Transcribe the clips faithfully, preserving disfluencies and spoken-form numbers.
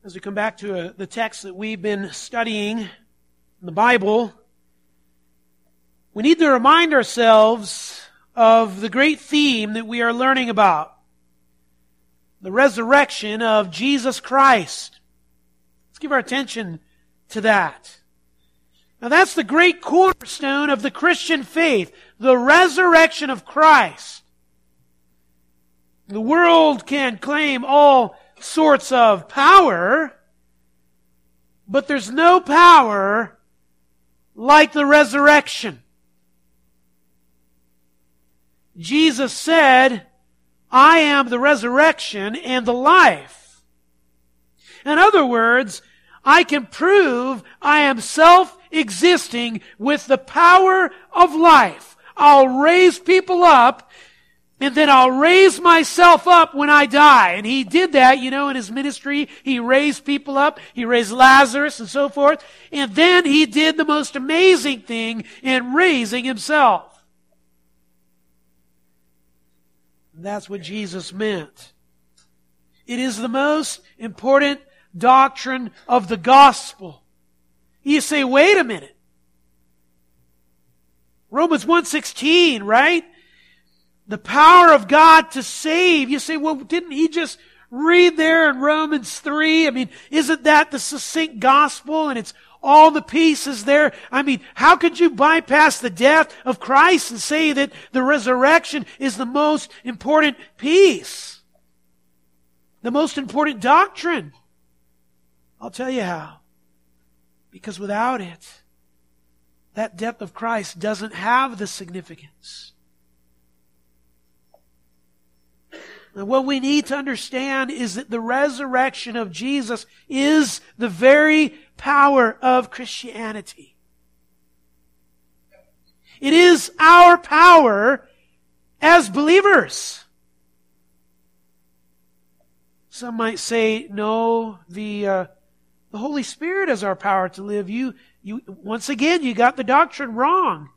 As we come back to a, the text that we've been studying in the Bible, we need to remind ourselves of the great theme that we are learning about. The resurrection of Jesus Christ. Let's give our attention to that. Now that's the great cornerstone of the Christian faith. The resurrection of Christ. The world can claim all sorts of power, but there's no power like the resurrection. Jesus said, I am the resurrection and the life. In other words, I can prove I am self-existing with the power of life. I'll raise people up, and then I'll raise myself up when I die. And He did that, you know, in His ministry. He raised people up. He raised Lazarus and so forth. And then He did the most amazing thing in raising Himself. That's what Jesus meant. It is the most important doctrine of the gospel. You say, wait a minute. Romans one sixteen, right? The power of God to save. You say, well, didn't he just read there in Romans three? I mean, isn't that the succinct gospel and it's all the pieces there? I mean, how could you bypass the death of Christ and say that the resurrection is the most important piece? The most important doctrine? I'll tell you how. Because without it, that death of Christ doesn't have the significance. Now, what we need to understand is that the resurrection of Jesus is the very power of Christianity. It is our power as believers. Some might say, no, the uh, the Holy Spirit is our power to live. You, you, once again, you got the doctrine wrong.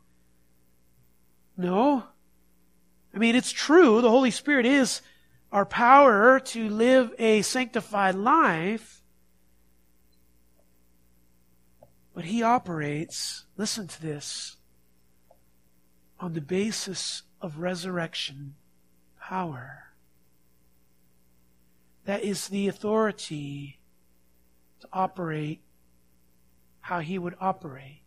No. I mean, it's true. The Holy Spirit is our power to live a sanctified life. But He operates, listen to this, on the basis of resurrection power. That is the authority to operate how He would operate.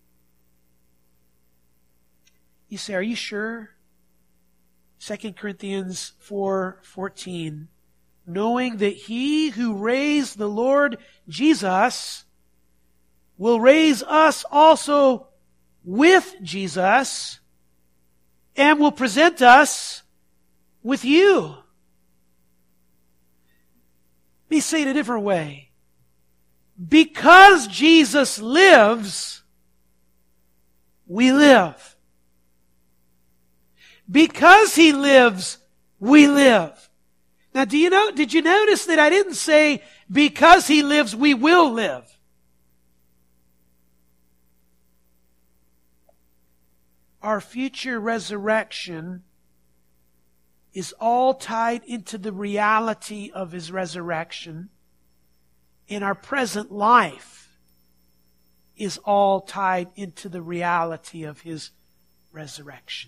You say, are you sure? Second Corinthians four fourteen. Knowing that He who raised the Lord Jesus will raise us also with Jesus and will present us with you. Let me say it a different way. Because Jesus lives, we live. Because He lives, we live. Now, do you know, did you notice that I didn't say, because He lives, we will live? Our future resurrection is all tied into the reality of His resurrection. And our present life is all tied into the reality of His resurrection.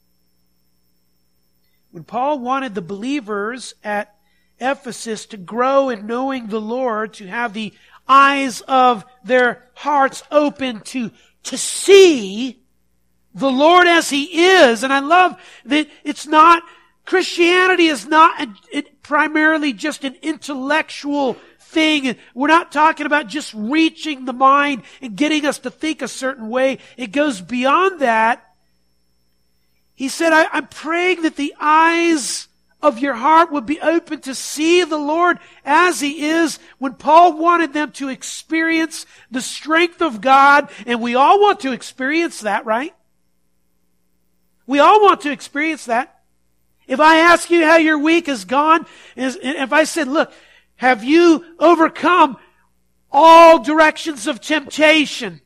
When Paul wanted the believers at Ephesus to grow in knowing the Lord, to have the eyes of their hearts open to, to see the Lord as He is. And I love that it's not, Christianity is not a, it primarily just an intellectual thing. We're not talking about just reaching the mind and getting us to think a certain way. It goes beyond that. He said, I, I'm praying that the eyes of your heart would be open to see the Lord as He is. When Paul wanted them to experience the strength of God, and we all want to experience that, right? We all want to experience that. If I ask you how your week has gone, if I said, look, have you overcome all directions of temptation?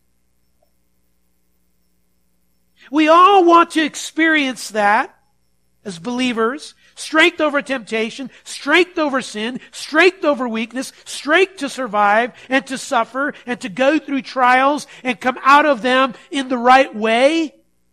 We all want to experience that as believers. strength over temptation, strength over sin, strength over weakness, strength to survive and to suffer and to go through trials and come out of them in the right way.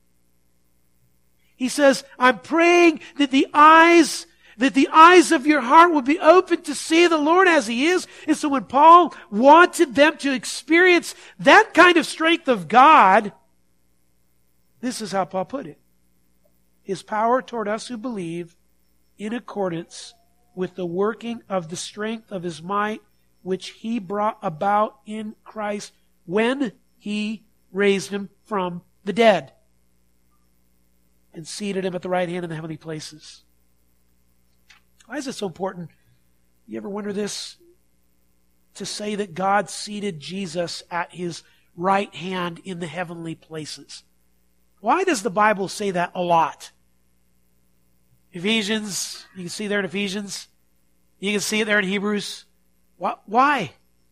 He says, I'm praying that the eyes that the eyes of your heart will be open to see the Lord as He is. And so when Paul wanted them to experience that kind of strength of God, this is how Paul put it. His power toward us who believe in accordance with the working of the strength of His might, which He brought about in Christ when He raised Him from the dead and seated Him at the right hand in the heavenly places. Why is it so important? You ever wonder this? To say that God seated Jesus at His right hand in the heavenly places. Why does the Bible say that a lot? Ephesians, you can see there in Ephesians. You can see it there in Hebrews. Why?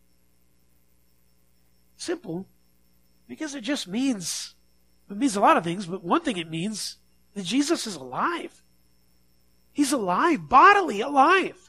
Simple. Because it just means, it means a lot of things, but one thing it means, that Jesus is alive. He's alive, bodily alive.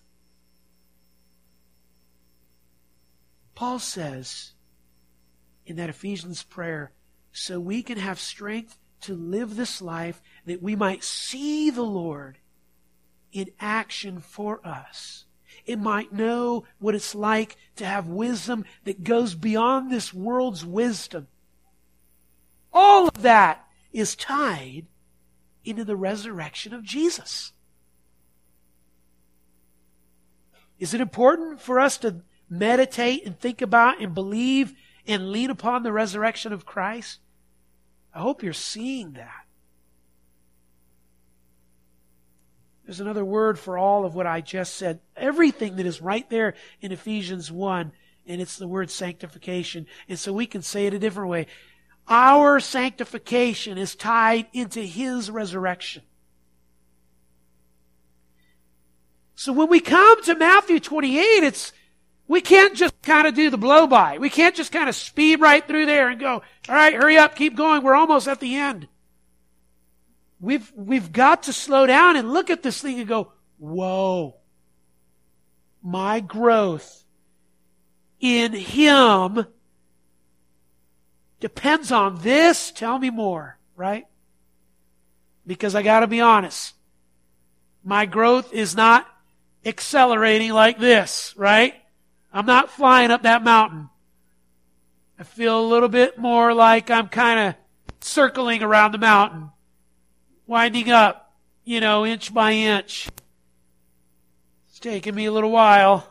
Paul says in that Ephesians prayer, so we can have strength to live this life, that we might see the Lord in action for us. It might know what it's like to have wisdom that goes beyond this world's wisdom. All of that is tied into the resurrection of Jesus. Is it important for us to meditate and think about and believe and lean upon the resurrection of Christ? I hope you're seeing that. There's another word for all of what I just said. Everything that is right there in Ephesians one, and it's the word sanctification. And so we can say it a different way. Our sanctification is tied into His resurrection. So when we come to Matthew twenty-eight, it's, we can't just kind of do the blow-by. We can't just kind of speed right through there and go, all right, hurry up, keep going, we're almost at the end. We've, we've got to slow down and look at this thing and go, whoa, my growth in Him depends on this. Tell me more, right? Because I got to be honest. My growth is not accelerating like this, right? I'm not flying up that mountain. I feel a little bit more like I'm kind of circling around the mountain, winding up, you know, inch by inch. It's taken me a little while.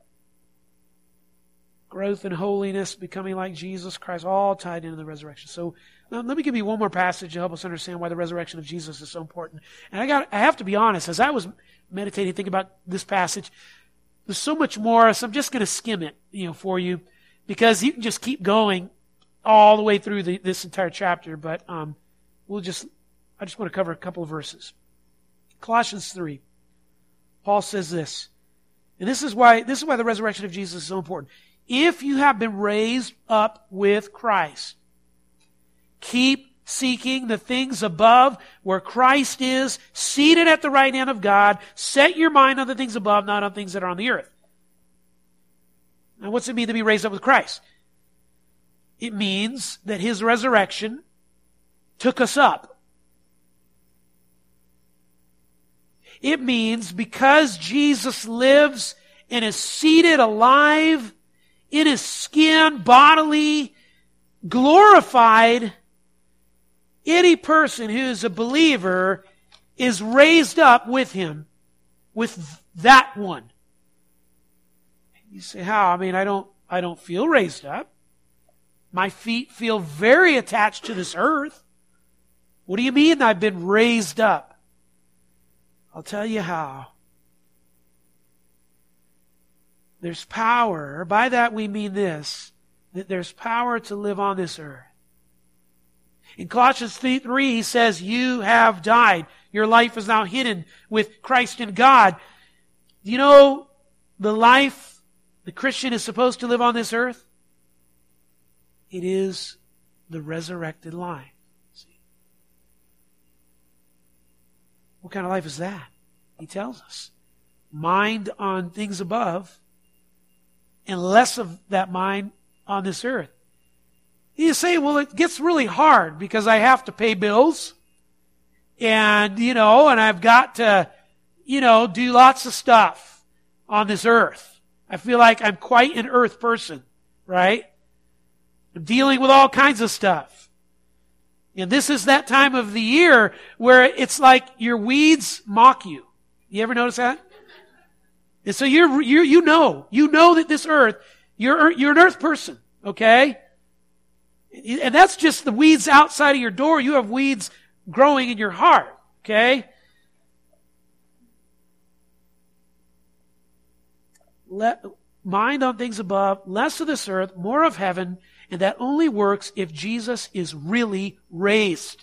Growth in holiness, becoming like Jesus Christ, all tied into the resurrection. So um, let me give you one more passage to help us understand why the resurrection of Jesus is so important. And I got, I have to be honest, as I was meditating, thinking about this passage, there's so much more, so I'm just going to skim it, you know, for you, because you can just keep going all the way through the, this entire chapter. But um, we'll just, I just want to cover a couple of verses. Colossians three, Paul says this, and this is why this is why the resurrection of Jesus is so important. If you have been raised up with Christ, keep seeking the things above where Christ is, seated at the right hand of God. Set your mind on the things above, not on things that are on the earth. Now, what's it mean to be raised up with Christ? It means that His resurrection took us up. It means because Jesus lives and is seated alive in His skin, bodily, glorified, any person who is a believer is raised up with Him, with that one. You say, how? I mean, I don't, I don't feel raised up. My feet feel very attached to this earth. What do you mean I've been raised up? I'll tell you how. There's power. By that we mean this, that there's power to live on this earth. In Colossians three, he says, you have died. Your life is now hidden with Christ in God. Do you know the life the Christian is supposed to live on this earth? It is the resurrected life. See? What kind of life is that? He tells us. Mind on things above and less of that mind on this earth. You say, well, it gets really hard because I have to pay bills and, you know, and I've got to, you know, do lots of stuff on this earth. I feel like I'm quite an earth person, right? I'm dealing with all kinds of stuff. And this is that time of the year where it's like your weeds mock you. You ever notice that? And so you're, you you know, you know that this earth, you're, you're an earth person, okay? And that's just the weeds outside of your door. You have weeds growing in your heart, okay? Let, mind on things above, less of this earth, more of heaven, and that only works if Jesus is really raised.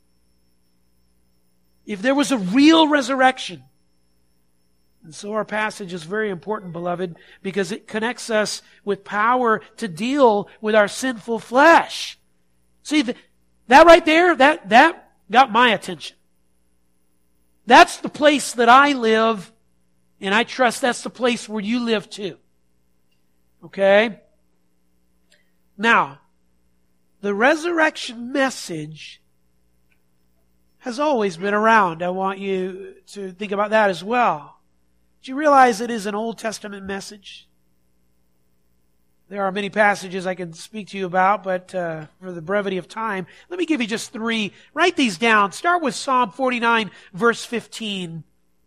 If there was a real resurrection. And so our passage is very important, beloved, because it connects us with power to deal with our sinful flesh. See, that right there, that, that got my attention. That's the place that I live, and I trust that's the place where you live too. Okay? Now, the resurrection message has always been around. I want you to think about that as well. Do you realize it is an Old Testament message? There are many passages I can speak to you about, but uh, for the brevity of time, let me give you just three. Write these down. Start with Psalm forty-nine, verse fifteen.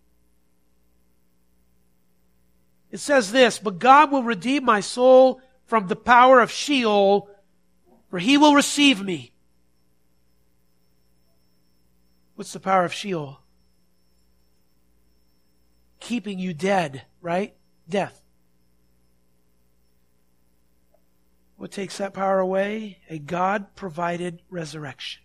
It says this, "But God will redeem my soul from the power of Sheol, for He will receive me." What's the power of Sheol? Keeping you dead, right? Death. What takes that power away? A God-provided resurrection.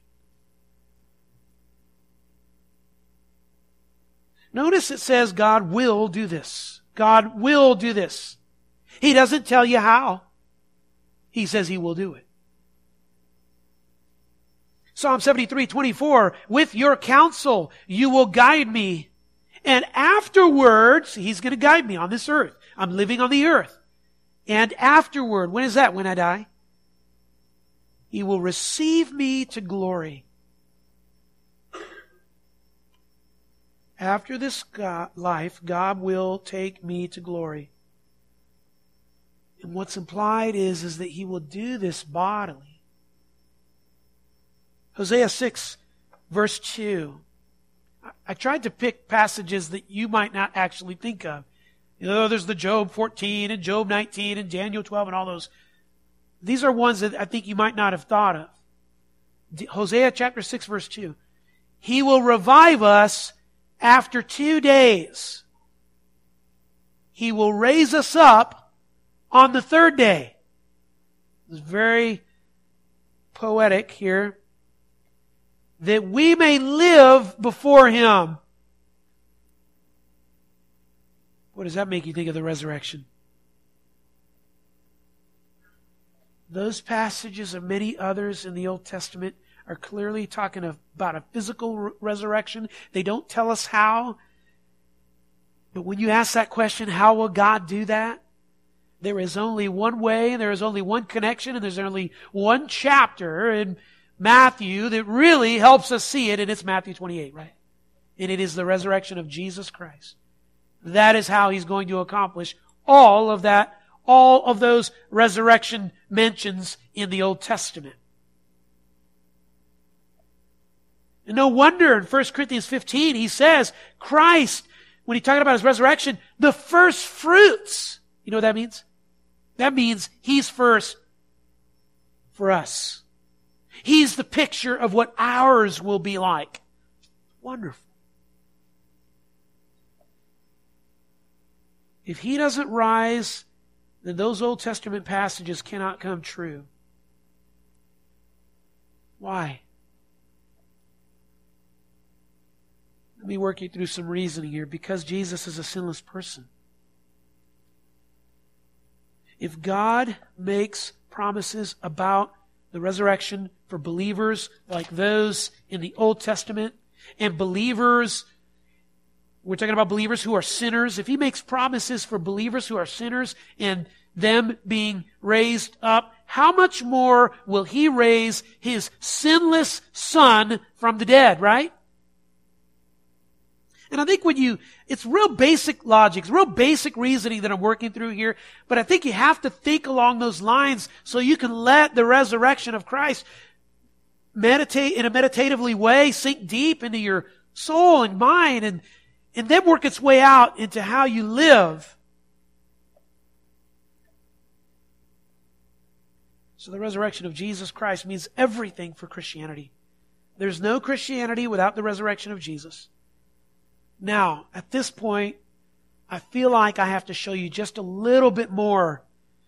Notice it says God will do this. God will do this. He doesn't tell you how. He says He will do it. Psalm seventy-three, twenty-four, "With your counsel you will guide me. And afterwards," He's going to guide me on this earth. I'm living on the earth. "And afterward," when is that? When I die? "He will receive me to glory." After this God, life, God will take me to glory. And what's implied is, is that He will do this bodily. Hosea six, verse two. I tried to pick passages that you might not actually think of. You know, there's the Job fourteen and Job nineteen and Daniel twelve and all those. These are ones that I think you might not have thought of. Hosea chapter six, verse two. "He will revive us after two days. He will raise us up on the third day." It's very poetic here. "That we may live before Him." What does that make you think of the resurrection? Those passages and many others in the Old Testament are clearly talking about a physical re- resurrection. They don't tell us how. But when you ask that question, how will God do that? There is only one way, and there is only one connection, and there's only one chapter in Matthew that really helps us see it, and it's Matthew twenty-eight, right? And it is the resurrection of Jesus Christ. That is how He's going to accomplish all of that, all of those resurrection mentions in the Old Testament. And no wonder in First Corinthians fifteen, he says, Christ, when He's talking about His resurrection, the first fruits. You know what that means? That means He's first for us. He's the picture of what ours will be like. Wonderful. If He doesn't rise, then those Old Testament passages cannot come true. Why? Let me work you through some reasoning here. Because Jesus is a sinless person. If God makes promises about the resurrection for believers like those in the Old Testament, and believers we're talking about believers who are sinners. If he makes promises for believers who are sinners and them being raised up, how much more will he raise his sinless Son from the dead, right? And I think when you, it's real basic logic, it's real basic reasoning that I'm working through here, but I think you have to think along those lines so you can let the resurrection of Christ meditate in a meditatively way, sink deep into your soul and mind, and, and then work its way out into how you live. So the resurrection of Jesus Christ means everything for Christianity. There's no Christianity without the resurrection of Jesus. Now, at this point, I feel like I have to show you just a little bit more.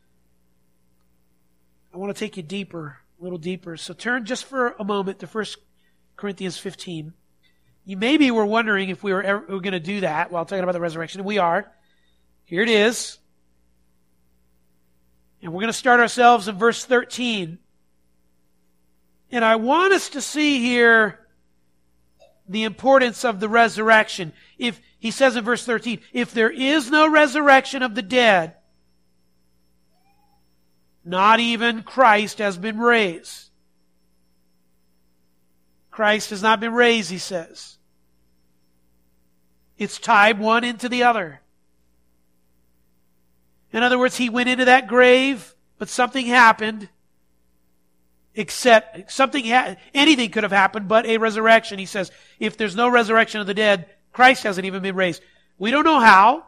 I want to take you deeper, a little deeper. So turn just for a moment to First Corinthians fifteen. You maybe were wondering if we were, ever, we were going to do that while talking about the resurrection. And we are. Here it is. And we're going to start ourselves in verse thirteen. And I want us to see here the importance of the resurrection. If he says in verse thirteen, if there is no resurrection of the dead, not even Christ has been raised. Christ has not been raised, he says. It's tied one into the other. In other words, he went into that grave, but something happened. Except something, ha- anything could have happened, but a resurrection. He says, if there's no resurrection of the dead, Christ hasn't even been raised. We don't know how.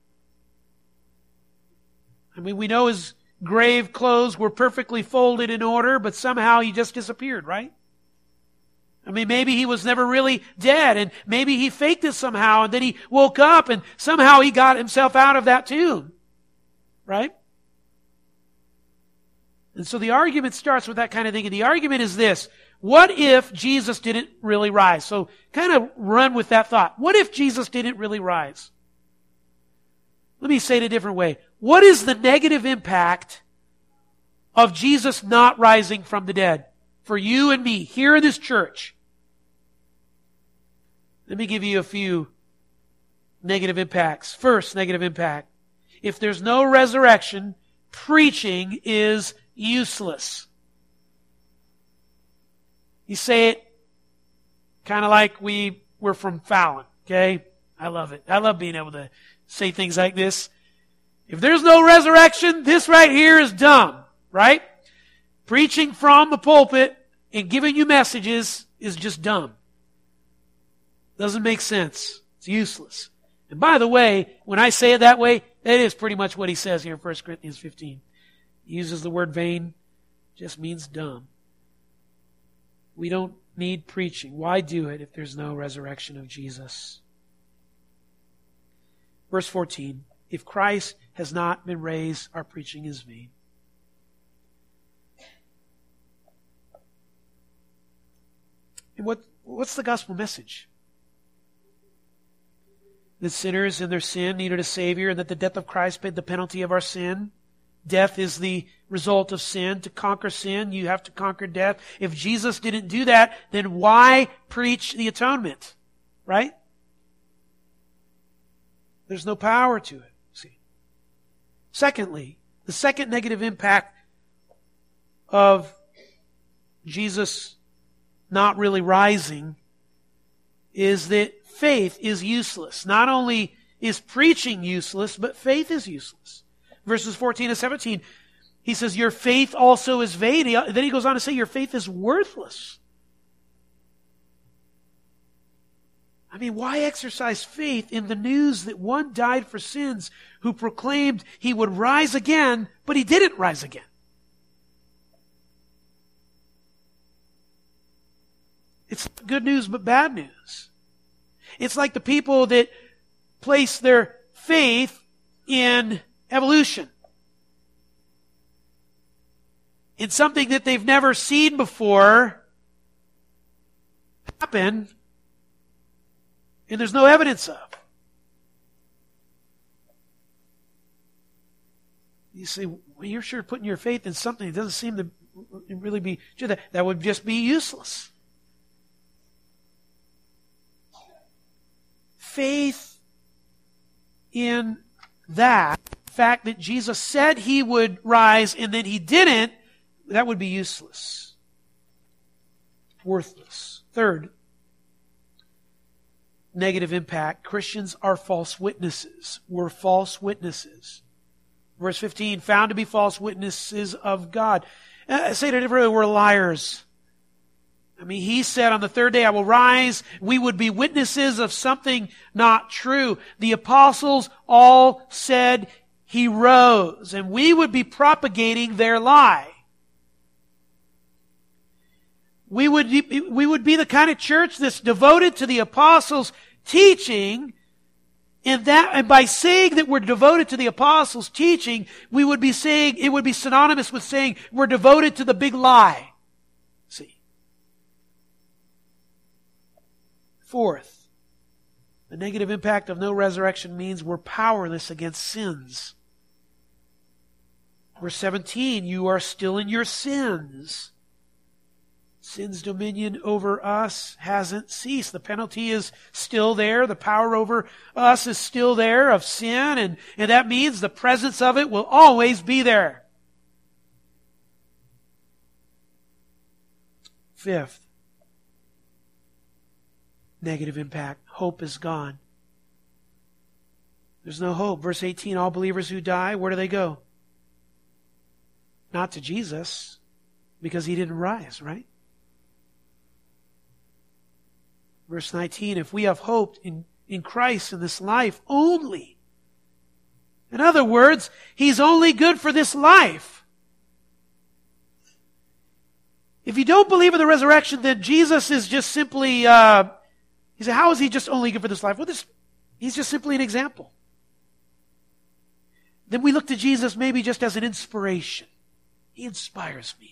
I mean, we know his grave clothes were perfectly folded in order, but somehow he just disappeared, right? I mean, maybe he was never really dead, and maybe he faked it somehow, and then he woke up, and somehow he got himself out of that tomb, right? And so the argument starts with that kind of thing. And the argument is this. What if Jesus didn't really rise? So kind of run with that thought. What if Jesus didn't really rise? Let me say it a different way. What is the negative impact of Jesus not rising from the dead for you and me here in this church? Let me give you a few negative impacts. First negative impact. If there's no resurrection, preaching is useless. You say it kind of like we were from Fallon, okay? I love it. I love being able to say things like this. If there's no resurrection, this right here is dumb, right? Preaching from the pulpit and giving you messages is just dumb. Doesn't make sense. It's useless. And by the way, when I say it that way, that is pretty much what he says here in First Corinthians fifteen. He uses the word vain, just means dumb. We don't need preaching. Why do it if there's no resurrection of Jesus? Verse fourteen, if Christ has not been raised, our preaching is vain. And what, what's the gospel message? That sinners in their sin needed a Savior, and that the death of Christ paid the penalty of our sin. Death is the result of sin. To conquer sin, you have to conquer death. If Jesus didn't do that, then why preach the atonement? Right? There's no power to it. See. Secondly, the second negative impact of Jesus not really rising is that faith is useless. Not only is preaching useless, but faith is useless. Verses fourteen and seventeen, he says, your faith also is vain. Then he goes on to say, your faith is worthless. I mean, why exercise faith in the news that one died for sins who proclaimed he would rise again, but he didn't rise again? It's good news, but bad news. It's like the people that place their faith in evolution. In something that they've never seen before happen, and there's no evidence of. You say, well, you're sure putting your faith in something that doesn't seem to really be true. That, that would just be useless. Faith in that fact that Jesus said he would rise and then he didn't, that would be useless. Worthless. Third, negative impact. Christians are false witnesses. We're false witnesses. Verse fifteen, found to be false witnesses of God. Uh, say it a different way, we're liars. I mean, he said on the third day I will rise. We would be witnesses of something not true. The apostles all said he rose, and we would be propagating their lie. We would, we would be the kind of church that's devoted to the apostles' teaching, and that, and by saying that we're devoted to the apostles' teaching, we would be saying, it would be synonymous with saying we're devoted to the big lie. See? Fourth, the negative impact of no resurrection means we're powerless against sins. Verse seventeen, you are still in your sins. Sin's dominion over us hasn't ceased. The penalty is still there. The power over us is still there of sin, and, and that means the presence of it will always be there. Fifth, negative impact. Hope is gone. There's no hope. Verse eighteen, all believers who die, where do they go? Not to Jesus, because he didn't rise, right? Verse nineteen, if we have hope in, in Christ in this life only. In other words, he's only good for this life. If you don't believe in the resurrection, then Jesus is just simply, uh, he said, how is he just only good for this life? Well, this, he's just simply an example. Then we look to Jesus maybe just as an inspiration. He inspires me.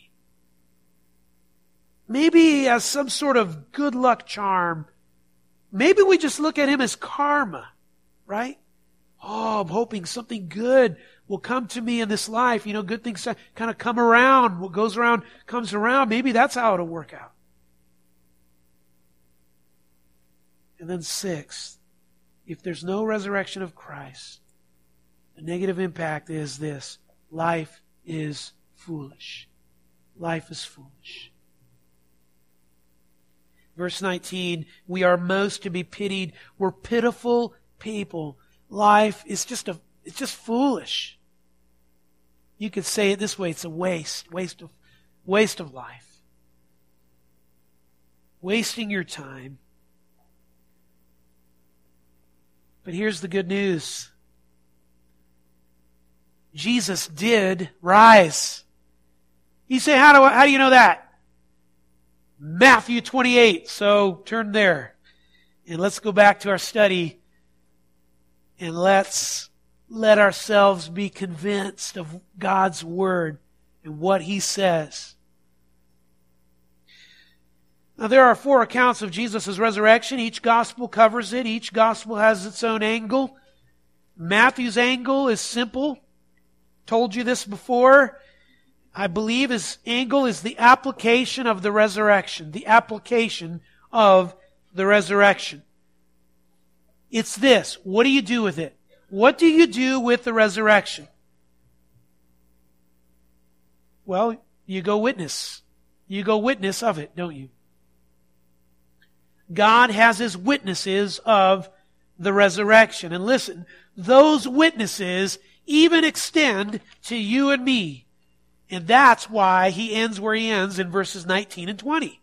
Maybe as some sort of good luck charm. Maybe we just look at him as karma, right? Oh, I'm hoping something good will come to me in this life. You know, good things kind of come around. What goes around comes around. Maybe that's how it'll work out. And then sixth, if there's no resurrection of Christ, the negative impact is this: life is foolish. Life is foolish. Verse nineteen, we are most to be pitied. We're pitiful people. Life is just a, it's just foolish. You could say it this way, it's a waste, waste of, waste of life. Wasting your time. But here's the good news. Jesus did rise. You say, how do I, how do you know that? Matthew twenty-eight. So turn there. And let's go back to our study. And let's let ourselves be convinced of God's Word and what He says. Now there are four accounts of Jesus' resurrection. Each gospel covers it. Each gospel has its own angle. Matthew's angle is simple. Told you this before. I believe his angle is the application of the resurrection. The application of the resurrection. It's this. What do you do with it? What do you do with the resurrection? Well, you go witness. You go witness of it, don't you? God has His witnesses of the resurrection. And listen, those witnesses even extend to you and me. And that's why He ends where He ends in verses nineteen and twenty.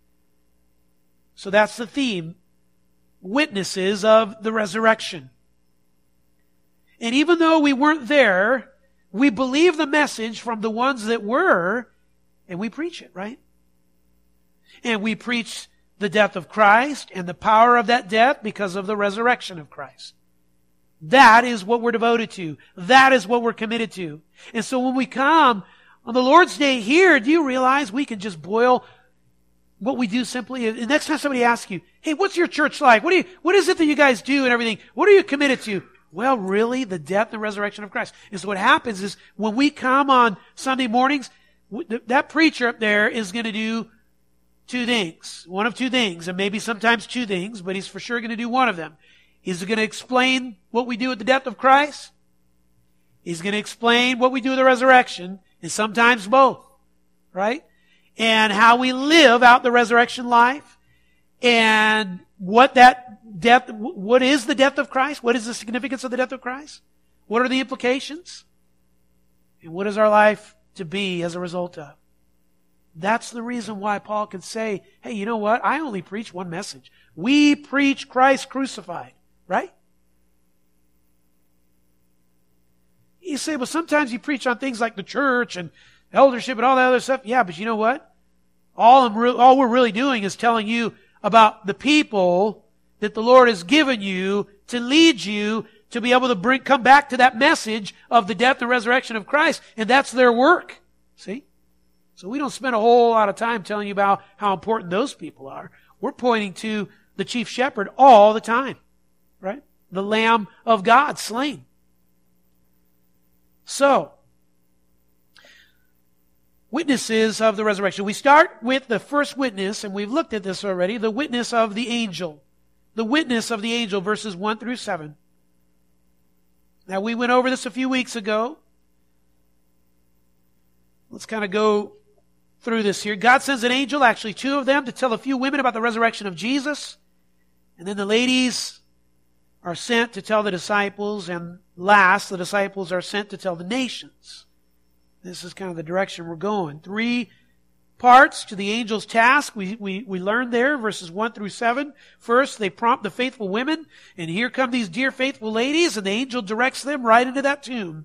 So that's the theme. Witnesses of the resurrection. And even though we weren't there, we believe the message from the ones that were, and we preach it, right? And we preach the death of Christ and the power of that death because of the resurrection of Christ. That is what we're devoted to. That is what we're committed to. And so when we come on the Lord's Day here, do you realize we can just boil what we do simply? The next time somebody asks you, hey, what's your church like? What do you, what is it that you guys do and everything? What are you committed to? Well, really, the death and resurrection of Christ. And so what happens is when we come on Sunday mornings, that preacher up there is going to do two things. One of two things, and maybe sometimes two things, but he's for sure going to do one of them. He's going to explain what we do at the death of Christ. He's going to explain what we do at the resurrection, and sometimes both, right? And how we live out the resurrection life, and what that death, what is the death of Christ? What is the significance of the death of Christ? What are the implications? And what is our life to be as a result of? That's the reason why Paul could say, hey, you know what? I only preach one message. We preach Christ crucified, right? You say, well, sometimes you preach on things like the church and eldership and all that other stuff. Yeah, but you know what? All, I'm re- all we're really doing is telling you about the people that the Lord has given you to lead you to be able to bring, come back to that message of the death and resurrection of Christ. And that's their work. See? So we don't spend a whole lot of time telling you about how important those people are. We're pointing to the chief shepherd all the time. Right? The Lamb of God slain. So, witnesses of the resurrection. We start with the first witness, and we've looked at this already, the witness of the angel. The witness of the angel, verses one through seven. Now, we went over this a few weeks ago. Let's kind of go through this here. God sends an angel, actually two of them, to tell a few women about the resurrection of Jesus. And then the ladies are sent to tell the disciples, and last, the disciples are sent to tell the nations. This is kind of the direction we're going. Three parts to the angel's task. We, we, we learned there, verses one through seven. First, they prompt the faithful women, and here come these dear faithful ladies, and the angel directs them right into that tomb.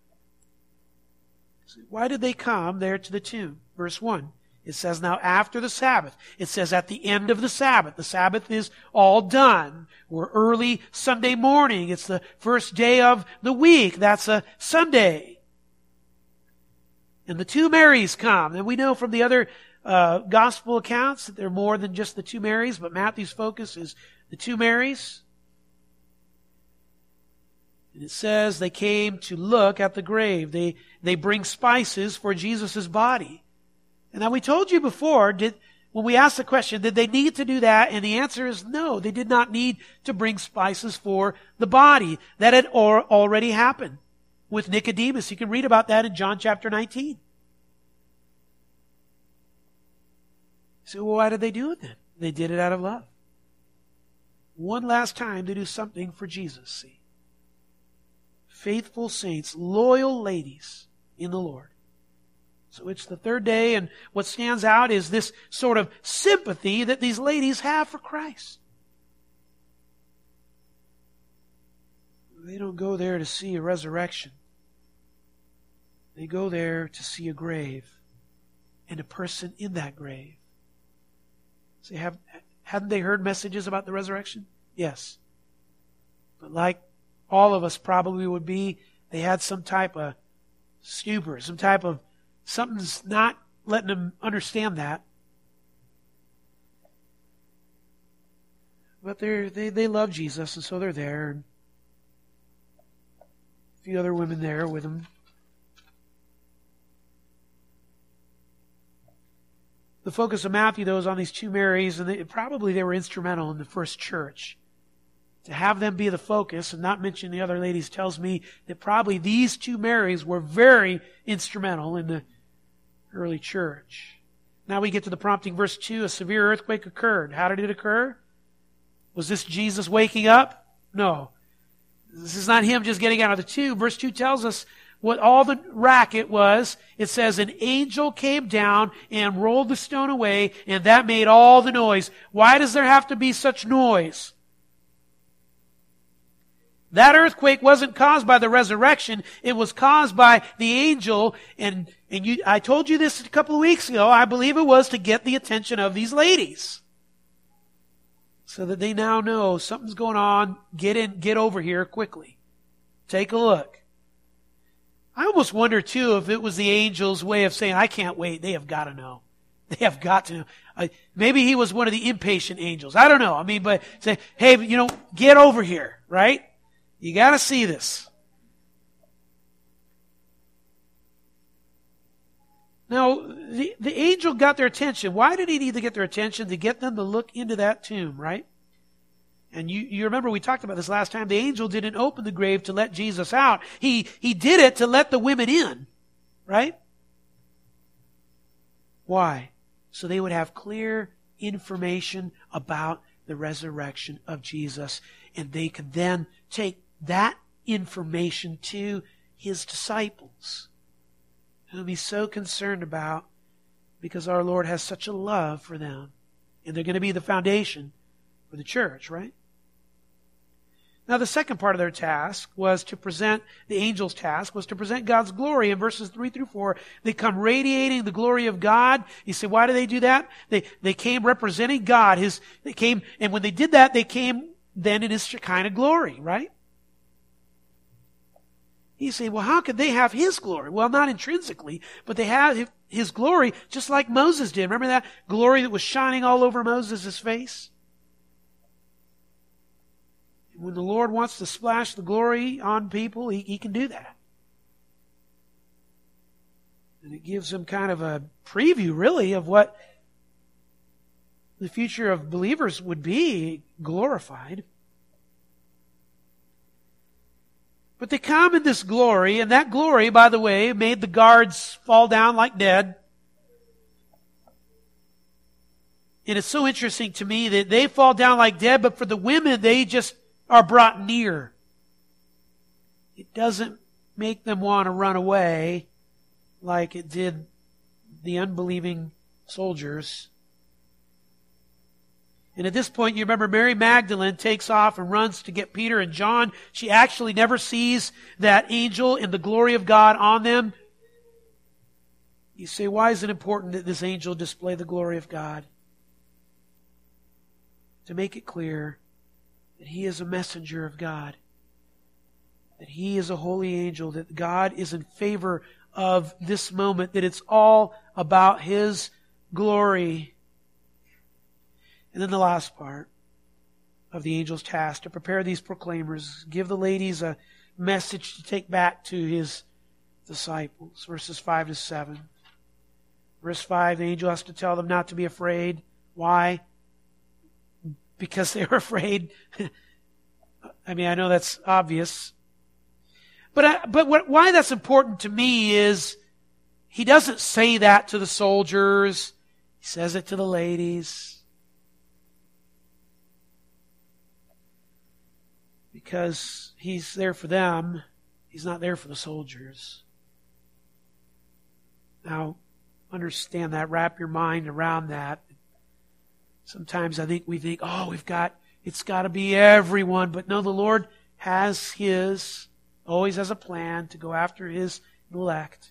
So why did they come there to the tomb? Verse one. It says, now after the Sabbath. It says at the end of the Sabbath. The Sabbath is all done. We're early Sunday morning. It's the first day of the week. That's a Sunday. And the two Marys come. And we know from the other uh, gospel accounts that there are more than just the two Marys, but Matthew's focus is the two Marys. And it says they came to look at the grave. They, they bring spices for Jesus' body. And now we told you before, did, when we asked the question, did they need to do that? And the answer is no, they did not need to bring spices for the body. That had or, already happened with Nicodemus. You can read about that in John chapter nineteen. So well, why did they do it then? They did it out of love. One last time to do something for Jesus, see. Faithful saints, loyal ladies in the Lord. So it's the third day, and what stands out is this sort of sympathy that these ladies have for Christ. They don't go there to see a resurrection. They go there to see a grave and a person in that grave. So have, hadn't they heard messages about the resurrection? Yes. But like all of us probably would be, they had some type of stupor, some type of something's not letting them understand that. But they're, they they love Jesus, and so they're there. And a few other women there with them. The focus of Matthew, though, is on these two Marys, and they, probably they were instrumental in the first church. To have them be the focus and not mention the other ladies tells me that probably these two Marys were very instrumental in the early church. Now we get to the prompting, verse two. A severe earthquake occurred. How did it occur? Was this Jesus waking up? No. This is not him just getting out of the tomb. Verse two tells us what all the racket was. It says an angel came down and rolled the stone away, and that made all the noise. Why does there have to be such noise? That earthquake wasn't caused by the resurrection. It was caused by the angel. And, and you, I told you this a couple of weeks ago. I believe it was to get the attention of these ladies. So that they now know something's going on. Get in, get over here quickly. Take a look. I almost wonder too if it was the angel's way of saying, I can't wait. They have got to know. They have got to know. Uh, maybe he was one of the impatient angels. I don't know. I mean, but say, hey, you know, get over here, right? You got to see this. Now, the, the angel got their attention. Why did he need to get their attention? To get them to look into that tomb, right? And you, you remember we talked about this last time. The angel didn't open the grave to let Jesus out. He, he did it to let the women in. Right? Why? So they would have clear information about the resurrection of Jesus. And they could then take that information to His disciples, whom He's so concerned about because our Lord has such a love for them. And they're going to be the foundation for the church, right? Now the second part of their task was to present, the angel's task was to present God's glory. In verses three through four, they come radiating the glory of God. You say, why do they do that? They, they came representing God. His, they came, and when they did that, they came then in His Shekinah glory, right? You say, well, how could they have His glory? Well, not intrinsically, but they have His glory just like Moses did. Remember that glory that was shining all over Moses' face? When the Lord wants to splash the glory on people, He, he can do that. And it gives them kind of a preview, really, of what the future of believers would be glorified. But they come in this glory, and that glory, by the way, made the guards fall down like dead. And it's so interesting to me that they fall down like dead, but for the women, they just are brought near. It doesn't make them want to run away like it did the unbelieving soldiers. And at this point, you remember Mary Magdalene takes off and runs to get Peter and John. She actually never sees that angel and the glory of God on them. You say, why is it important that this angel display the glory of God? To make it clear that he is a messenger of God, that he is a holy angel, that God is in favor of this moment, that it's all about His glory. And then the last part of the angel's task, to prepare these proclaimers, give the ladies a message to take back to His disciples. Verses five to seven. Verse five, the angel has to tell them not to be afraid. Why? Because they were afraid. I mean, I know that's obvious. But I, but what, why that's important to me is he doesn't say that to the soldiers. He says it to the ladies. Because He's there for them. He's not there for the soldiers. Now, understand that. Wrap your mind around that. Sometimes I think we think, oh, we've got, it's got to be everyone. But no, the Lord has His, always has a plan to go after His elect.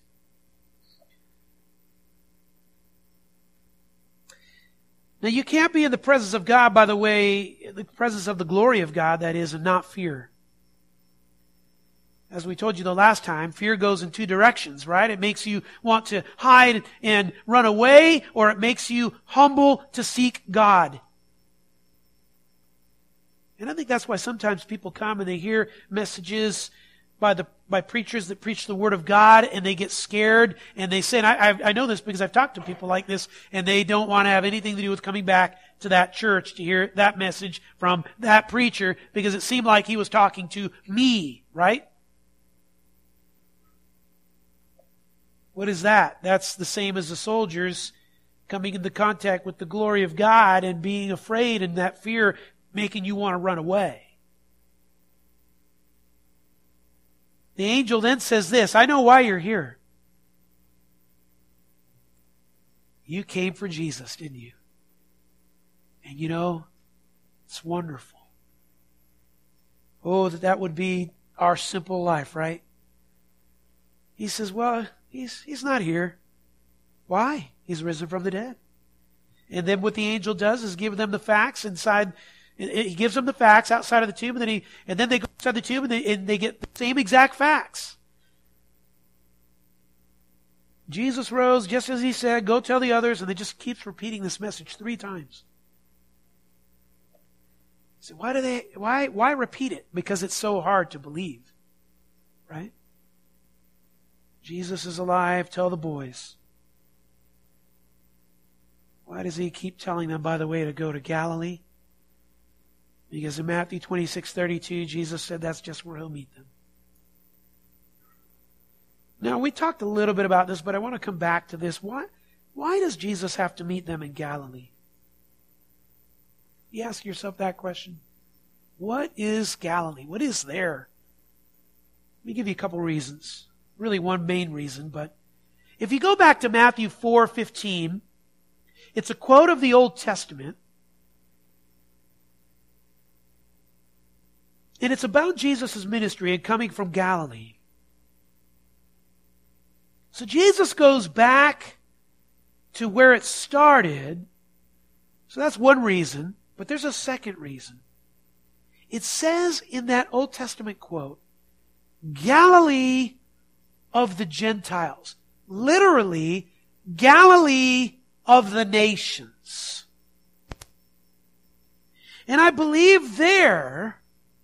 Now, you can't be in the presence of God, by the way, the presence of the glory of God, that is, and not fear. As we told you the last time, fear goes in two directions, right? It makes you want to hide and run away, or it makes you humble to seek God. And I think that's why sometimes people come and they hear messages by the by preachers that preach the Word of God, and they get scared, and they say, and I, I know this because I've talked to people like this, and they don't want to have anything to do with coming back to that church to hear that message from that preacher, because it seemed like he was talking to me, right? What is that? That's the same as the soldiers coming into contact with the glory of God and being afraid, and that fear making you want to run away. The angel then says this, I know why you're here. You came for Jesus, didn't you? And you know, it's wonderful. Oh, that that would be our simple life, right? He says, well, he's, he's not here. Why? He's risen from the dead. And then what the angel does is give them the facts inside. He gives them the facts outside of the tomb, and then he, and then they go inside the tomb, and they, and they get the same exact facts. Jesus rose just as He said, go tell the others, and they just keeps repeating this message three times. So why do they, why, why repeat it? Because it's so hard to believe, right? Jesus is alive, tell the boys. Why does He keep telling them, by the way, to go to Galilee? Because in Matthew twenty-six thirty-two, Jesus said that's just where he'll meet them. Now, we talked a little bit about this, but I want to come back to this. Why, why does Jesus have to meet them in Galilee? You ask yourself that question. What is Galilee? What is there? Let me give you a couple reasons. Really one main reason, but if you go back to Matthew four fifteen, it's a quote of the Old Testament. And it's about Jesus' ministry and coming from Galilee. So Jesus goes back to where it started. So that's one reason. But there's a second reason. It says in that Old Testament quote, Galilee of the Gentiles. Literally, Galilee of the nations. And I believe there,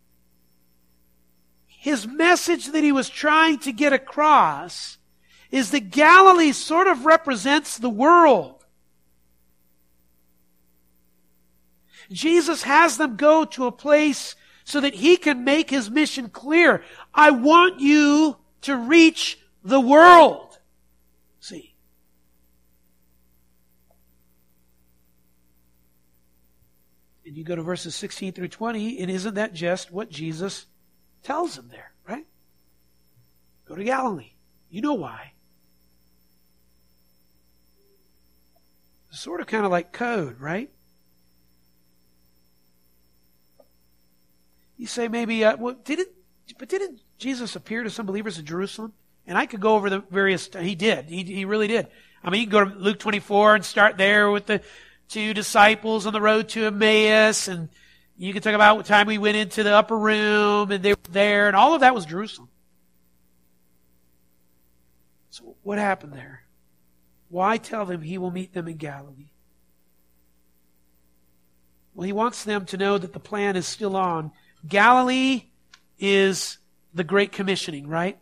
his message that he was trying to get across is that Galilee sort of represents the world. Jesus has them go to a place so that he can make his mission clear. I want you to reach the world. See? And you go to verses sixteen through twenty, and isn't that just what Jesus tells them there, right? Go to Galilee. You know why. It's sort of kind of like code, right? You say maybe, uh, well, didn't, but didn't Jesus appear to some believers in Jerusalem? And I could go over the various, he did, he, he really did. I mean, you can go to Luke twenty-four and start there with the two disciples on the road to Emmaus, and you can talk about what time we went into the upper room, and they were there, and all of that was Jerusalem. So what happened there? Why tell them he will meet them in Galilee? Well, he wants them to know that the plan is still on. Galilee is the Great Commissioning, right?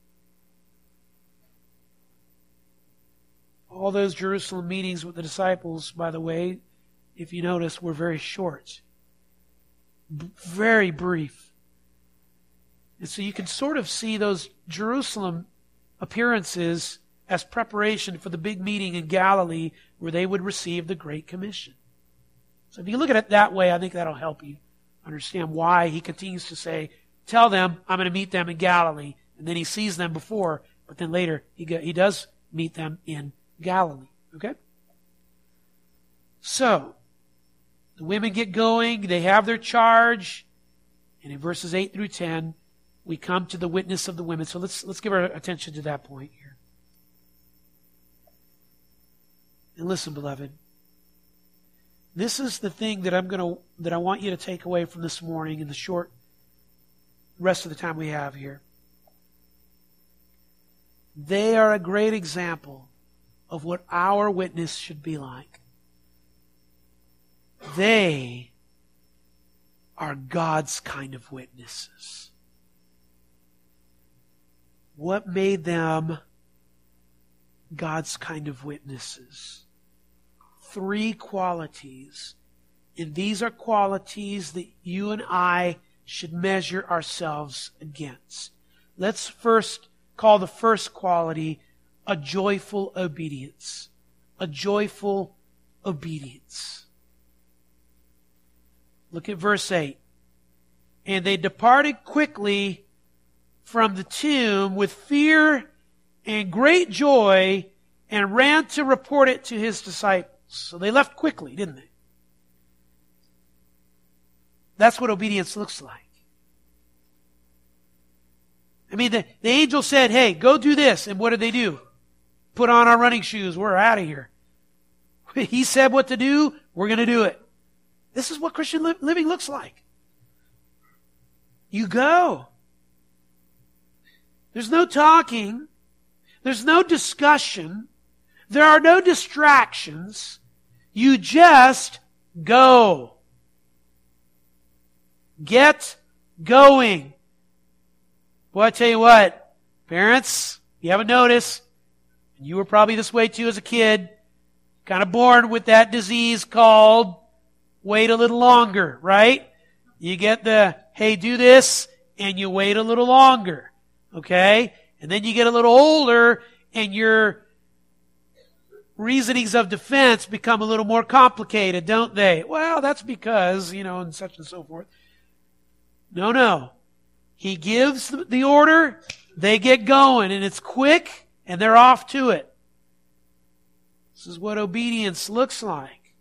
All those Jerusalem meetings with the disciples, by the way, if you notice, were very short. B- very brief. And so you can sort of see those Jerusalem appearances as preparation for the big meeting in Galilee where they would receive the Great Commission. So if you look at it that way, I think that'll help you understand why he continues to say, tell them I'm going to meet them in Galilee. And then he sees them before, but then later he go, he does meet them in Galilee. Okay? So, the women get going, they have their charge, and in verses eight through ten, we come to the witness of the women. So let's let's give our attention to that point here. And listen, beloved, this is the thing that I'm going to that I want you to take away from this morning in the short rest of the time we have here. They are a great example of what our witness should be like. They are God's kind of witnesses. What made them God's kind of witnesses? Three qualities. And these are qualities that you and I should measure ourselves against. Let's first call the first quality a joyful obedience. A joyful obedience. Look at verse eight. And they departed quickly from the tomb with fear and great joy and ran to report it to his disciples. So they left quickly, didn't they? That's what obedience looks like. I mean, the, the angel said, hey, go do this. And what did they do? Put on our running shoes. We're out of here. He said what to do. We're going to do it. This is what Christian li- living looks like. You go. There's no talking. There's no discussion. There are no distractions. You just go. Get going. Well, I tell you what, parents, you haven't noticed, and you were probably this way too as a kid, kind of born with that disease called wait a little longer, right? You get the, hey, do this, and you wait a little longer. Okay? And then you get a little older, and your reasonings of defense become a little more complicated, don't they? Well, that's because, you know, and such and so forth. No, no. He gives the order, they get going, and it's quick, and they're off to it. This is what obedience looks like.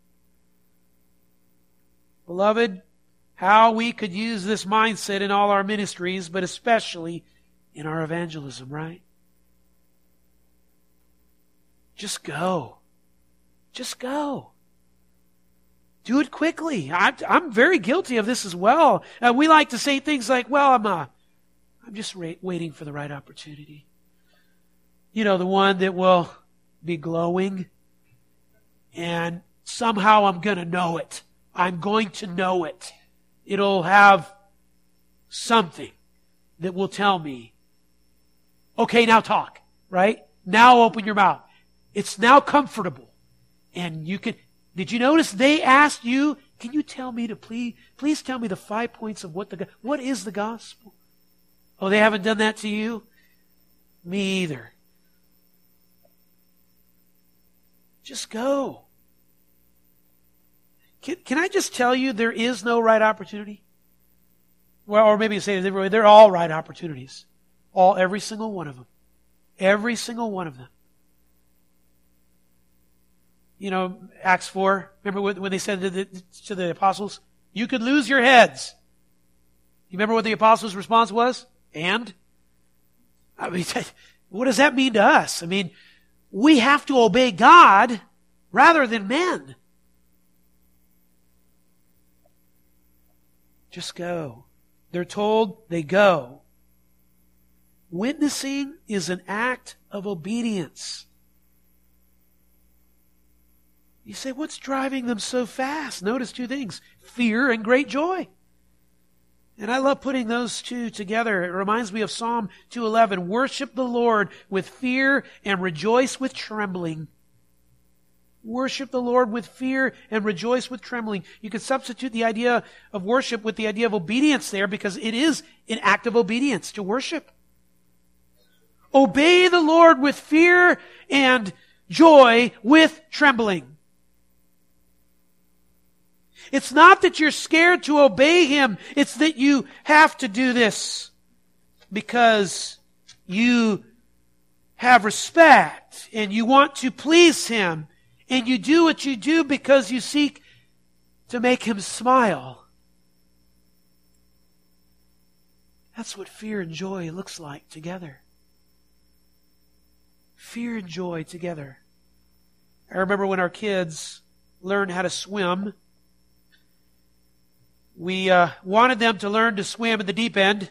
Beloved, how we could use this mindset in all our ministries, but especially in our evangelism, right? Just go. Just go. Do it quickly. I'm, I'm very guilty of this as well. Uh, we like to say things like, well, I'm, uh, I'm just ra- waiting for the right opportunity. You know, the one that will be glowing, and somehow I'm going to know it. I'm going to know it. It'll have something that will tell me, okay, now talk, right? Now open your mouth. It's now comfortable. And you can, did you notice they asked you, can you tell me to please, please tell me the five points of what the, what is the gospel? Oh, they haven't done that to you? Me either. Just go. Can, can I just tell you there is no right opportunity? Well, or maybe say it everywhere. They're all right opportunities. All, every single one of them. Every single one of them. You know, Acts four, remember when they said to the, to the apostles, you could lose your heads. You remember what the apostles' response was? And? I mean, what does that mean to us? I mean, we have to obey God rather than men. Just go. They're told, they go. Witnessing is an act of obedience. You say, what's driving them so fast? Notice two things, fear and great joy. And I love putting those two together. It reminds me of Psalm two eleven. Worship the Lord with fear and rejoice with trembling. Worship the Lord with fear and rejoice with trembling. You can substitute the idea of worship with the idea of obedience there, because it is an act of obedience to worship. Obey the Lord with fear and joy with trembling. It's not that you're scared to obey Him. It's that you have to do this because you have respect and you want to please Him. And you do what you do because you seek to make Him smile. That's what fear and joy looks like together. Fear and joy together. I remember when our kids learned how to swim, we uh, wanted them to learn to swim in the deep end.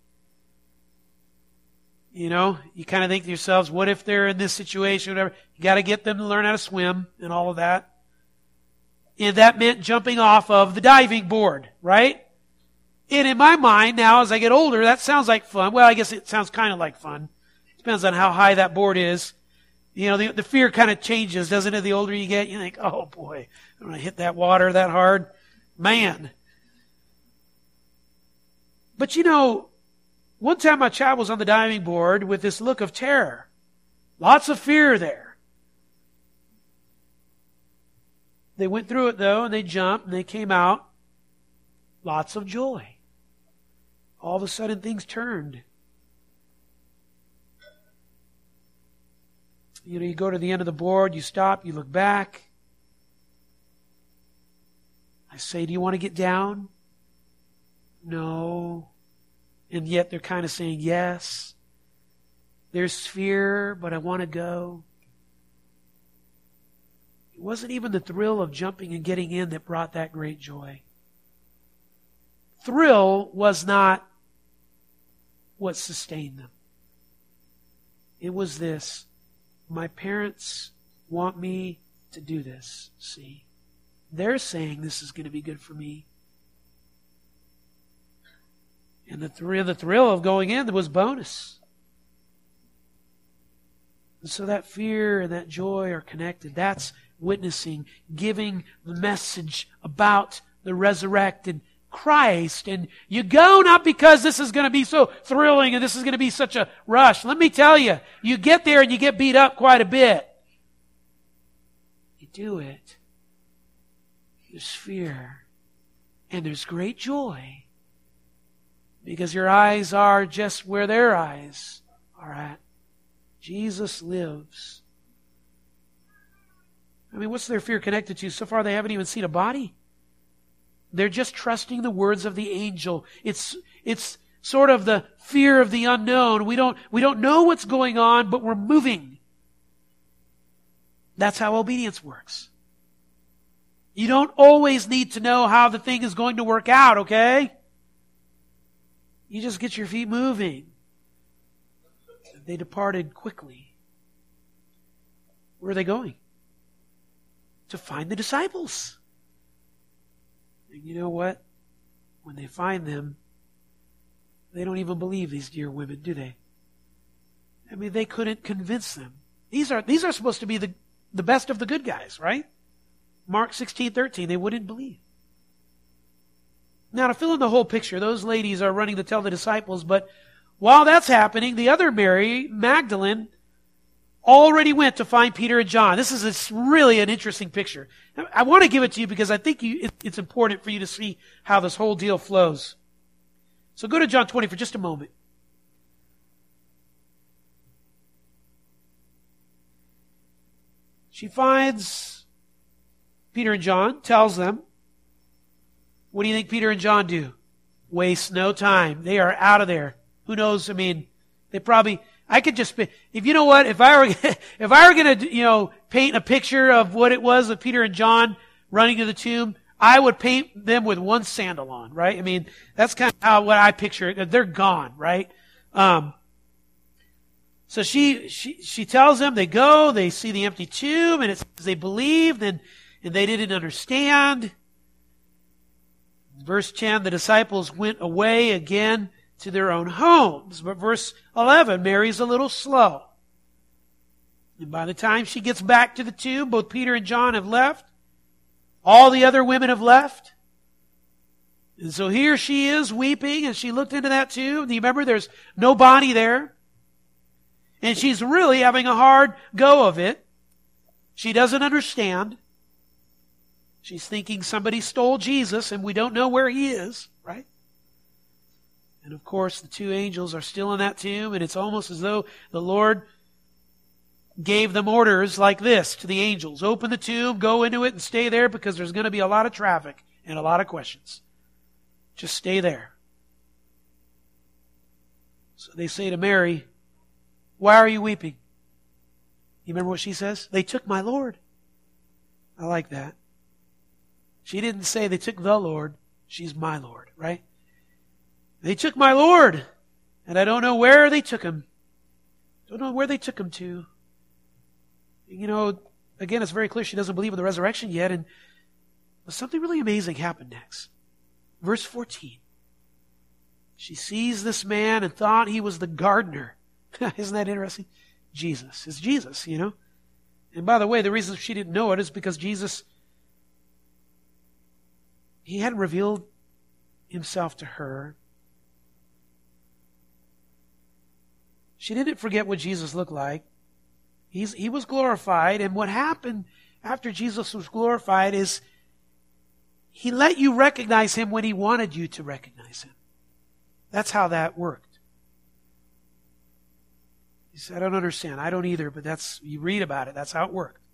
You know, you kind of think to yourselves, what if they're in this situation, whatever. You got to get them to learn how to swim and all of that. And that meant jumping off of the diving board, right? And in my mind now, as I get older, that sounds like fun. Well, I guess it sounds kind of like fun. Depends on how high that board is. You know, the, the fear kind of changes, doesn't it? The older you get, you think, oh boy, I'm going to hit that water that hard. Man. But you know, one time my child was on the diving board with this look of terror. Lots of fear there. They went through it though, and they jumped, and they came out. Lots of joy. All of a sudden things turned. You know, you go to the end of the board, you stop, you look back. I say, do you want to get down? No. And yet they're kind of saying yes. There's fear, but I want to go. It wasn't even the thrill of jumping and getting in that brought that great joy. Thrill was not what sustained them. It was this. My parents want me to do this, see. They're saying this is going to be good for me. And the thrill, the thrill of going in was bonus. And so that fear and that joy are connected. That's witnessing, giving the message about the resurrected Christ. And you go not because this is going to be so thrilling and this is going to be such a rush. Let me tell you, you get there and you get beat up quite a bit. You do it. There's fear. And there's great joy. Because your eyes are just where their eyes are at. Jesus lives. I mean, what's their fear connected to? So far they haven't even seen a body. They're just trusting the words of the angel. It's, it's sort of the fear of the unknown. We don't, we don't know what's going on, but we're moving. That's how obedience works. You don't always need to know how the thing is going to work out, okay? You just get your feet moving. They departed quickly. Where are they going? To find the disciples. And you know what? When they find them, they don't even believe these dear women, do they? I mean, they couldn't convince them. These are, these are supposed to be the, the best of the good guys, right? Mark sixteen thirteen, they wouldn't believe. Now, to fill in the whole picture, those ladies are running to tell the disciples, but while that's happening, the other Mary, Magdalene, already went to find Peter and John. This is a, really an interesting picture. I want to give it to you because I think you, it, it's important for you to see how this whole deal flows. So go to John twenty for just a moment. She finds Peter and John, tells them. What do you think Peter and John do? Waste no time. They are out of there. Who knows? I mean, they probably, I could just, if you know what, if I were, if I were going to, you know, paint a picture of what it was of Peter and John running to the tomb, I would paint them with one sandal on, right? I mean, that's kind of how, what I picture it. They're gone, right? Um, so she, she, she tells them, they go, they see the empty tomb, and it says they believed, and, and they didn't understand. Verse ten, the disciples went away again to their own homes. But verse eleven, Mary's a little slow. And by the time she gets back to the tomb, both Peter and John have left. All the other women have left. And so here she is weeping, and she looked into that tomb. Do you remember there's no body there? And she's really having a hard go of it. She doesn't understand. She's thinking somebody stole Jesus and we don't know where he is, right? And of course, the two angels are still in that tomb, and it's almost as though the Lord gave them orders like this to the angels. Open the tomb, go into it, and stay there because there's going to be a lot of traffic and a lot of questions. Just stay there. So they say to Mary, why are you weeping? You remember what she says? They took my Lord. I like that. She didn't say they took the Lord. She's my Lord, right? They took my Lord, and I don't know where they took him. Don't know where they took him to. You know, again, it's very clear she doesn't believe in the resurrection yet, and but something really amazing happened next. Verse fourteen. She sees this man and thought he was the gardener. Isn't that interesting? Jesus. It's Jesus, you know. And by the way, the reason she didn't know it is because Jesus, he hadn't revealed himself to her. She didn't forget what Jesus looked like. He's, he was glorified, and what happened after Jesus was glorified is he let you recognize him when he wanted you to recognize him. That's how that worked. He said, I don't understand. I don't either, but that's, you read about it. That's how it worked.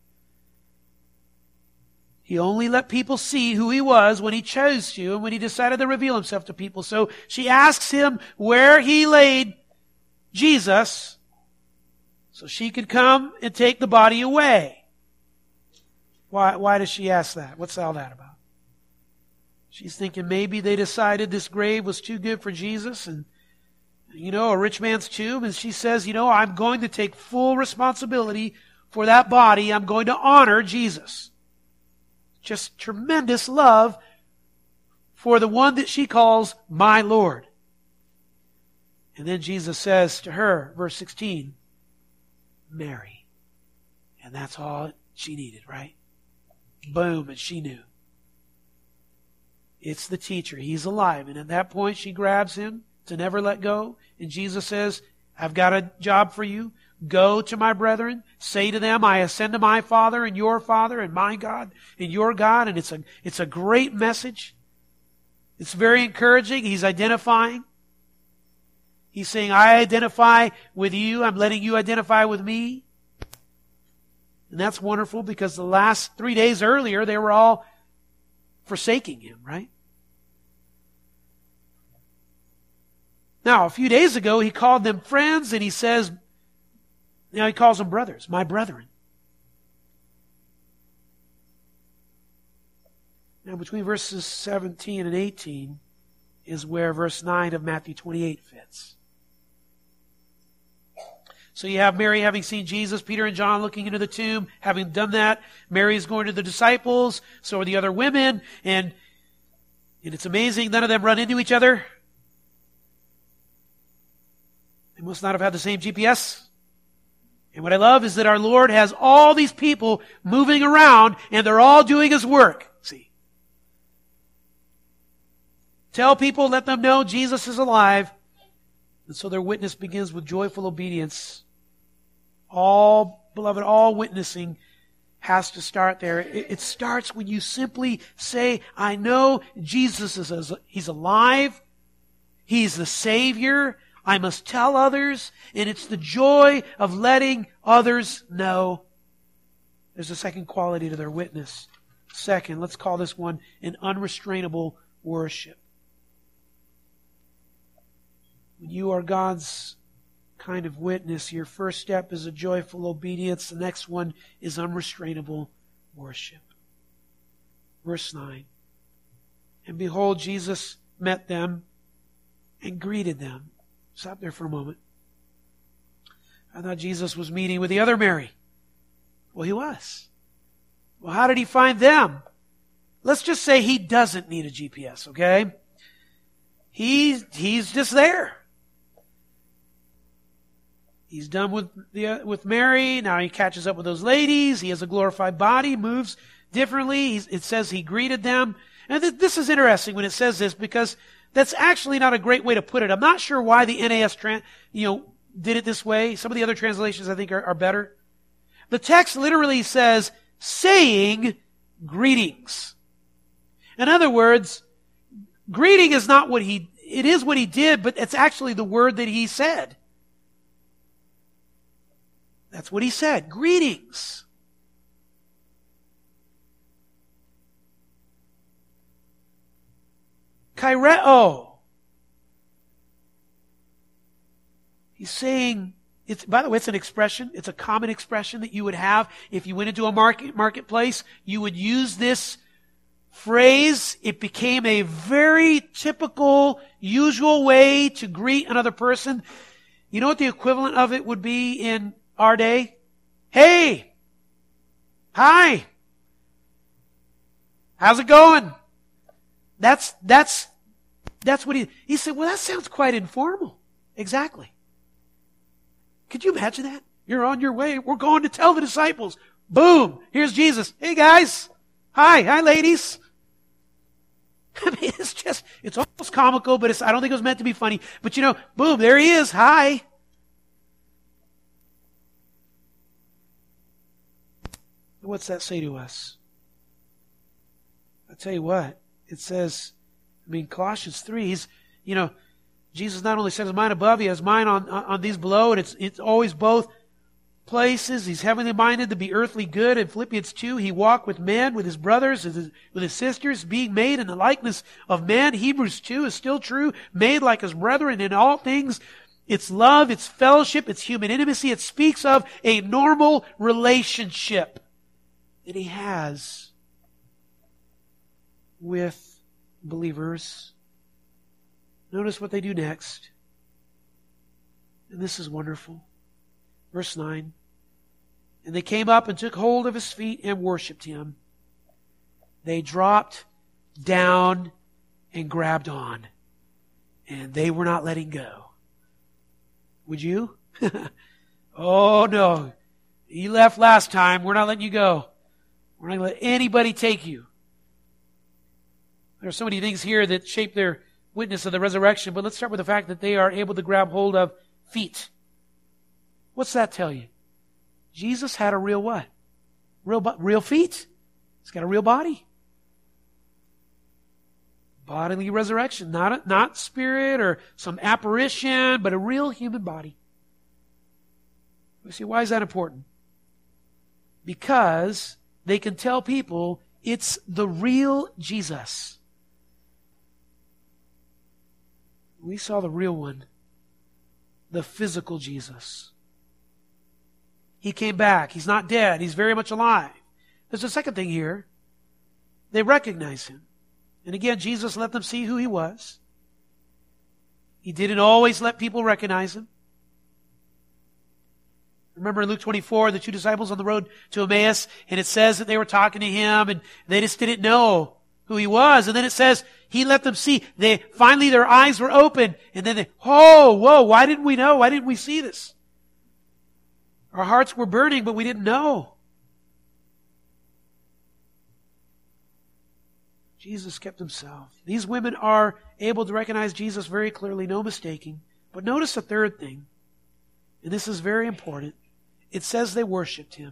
He only let people see who he was when he chose to and when he decided to reveal himself to people. So she asks him where he laid Jesus so she could come and take the body away. Why, why does she ask that? What's all that about? She's thinking maybe they decided this grave was too good for Jesus and, you know, a rich man's tomb. And she says, you know, I'm going to take full responsibility for that body. I'm going to honor Jesus. Just tremendous love for the one that she calls my Lord. And then Jesus says to her, verse sixteen, Mary. And that's all she needed, right? Boom, and she knew. It's the teacher. He's alive. And at that point, she grabs him to never let go. And Jesus says, I've got a job for you. Go to my brethren. Say to them, I ascend to my Father and your Father and my God and your God. And it's a, it's a great message. It's very encouraging. He's identifying. He's saying, I identify with you. I'm letting you identify with me. And that's wonderful because the last three days earlier, they were all forsaking him, right? Now, a few days ago, he called them friends, and he says, now he calls them brothers, my brethren. Now, between verses seventeen and eighteen is where verse nine of Matthew twenty-eight fits. So you have Mary having seen Jesus, Peter and John looking into the tomb. Having done that, Mary is going to the disciples, so are the other women, and, and it's amazing, none of them run into each other. They must not have had the same G P S. And what I love is that our Lord has all these people moving around, and they're all doing His work. See? Tell people, let them know Jesus is alive. And so their witness begins with joyful obedience. All, beloved, all witnessing has to start there. It, it starts when you simply say, I know Jesus is, He's alive. He's the Savior. I must tell others. And it's the joy of letting others know. There's a second quality to their witness. Second, let's call this one an unrestrainable worship. When you are God's kind of witness, your first step is a joyful obedience. The next one is unrestrainable worship. Verse nine. And behold, Jesus met them and greeted them. Stop there for a moment. I thought Jesus was meeting with the other Mary. Well, He was. Well, how did He find them? Let's just say He doesn't need a G P S, okay? He's, he's just there. He's done with the, with Mary. Now He catches up with those ladies. He has a glorified body, moves differently. He's, it says He greeted them. And th- this is interesting when it says this because that's actually not a great way to put it. I'm not sure why the N A S tran- you know, did it this way. Some of the other translations I think are, are better. The text literally says, saying greetings. In other words, greeting is not what He, it is what He did, but it's actually the word that He said. That's what He said. Greetings. Kaireo. He's saying, it's, by the way, it's an expression. It's a common expression that you would have if you went into a market marketplace. You would use this phrase. It became a very typical, usual way to greet another person. You know what the equivalent of it would be in our day? Hey! Hi! How's it going? That's, that's, that's what he, he said, well, that sounds quite informal. Exactly. Could you imagine that? You're on your way. We're going to tell the disciples. Boom! Here's Jesus. Hey guys! Hi! Hi ladies! I mean, it's just, it's almost comical, but it's, I don't think it was meant to be funny. But you know, boom, there He is. Hi! What's that say to us? I'll tell you what. It says, I mean, Colossians three, he's, you know, Jesus not only set His mind above, He has mind on, on, on these below, and it's, it's always both places. He's heavenly minded to be earthly good. In Philippians two, He walked with men, with His brothers, with His, with his sisters, being made in the likeness of men. Hebrews two is still true, made like His brethren in all things. It's love, it's fellowship, it's human intimacy. It speaks of a normal relationship that He has with believers. Notice what they do next. And this is wonderful. Verse nine. And they came up and took hold of His feet and worshipped Him. They dropped down and grabbed on. And they were not letting go. Would you? Oh no. You left last time. We're not letting you go. We're not going to let anybody take you. There are so many things here that shape their witness of the resurrection, but let's start with the fact that they are able to grab hold of feet. What's that tell you? Jesus had a real what? Real, real feet. He's got a real body. Bodily resurrection, not, a, not spirit or some apparition, but a real human body. You see, why is that important? Because they can tell people it's the real Jesus. We saw the real one, the physical Jesus. He came back. He's not dead. He's very much alive. There's a second thing here. They recognize him. And again, Jesus let them see who he was. He didn't always let people recognize him. Remember in Luke twenty-four, the two disciples on the road to Emmaus, and it says that they were talking to him, and they just didn't know who he was. And then it says he let them see. They finally their eyes were open, and then they, oh, whoa, why didn't we know? Why didn't we see this? Our hearts were burning, but we didn't know. Jesus kept himself. These women are able to recognize Jesus very clearly, no mistaking. But notice the third thing, and this is very important. It says they worshipped him.